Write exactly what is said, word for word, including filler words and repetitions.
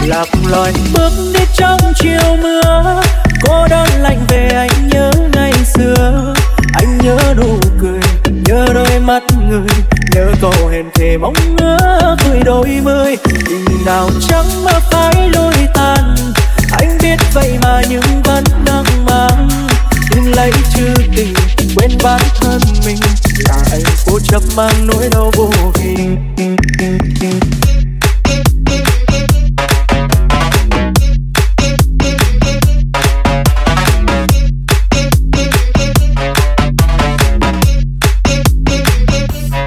lạc loài bước đi trong chiều mưa, cô đơn lạnh về anh nhớ ngày xưa. Anh nhớ nụ cười, nhớ đôi mắt người, nhớ câu hẹn thề mong ước vui đôi mươi. Tình nào chẳng mà phải lối tàn, anh biết vậy mà nhưng vẫn đang mang. Đừng lấy chữ tình quên bản thân mình, là anh cố chấp mang nỗi đau vô hình.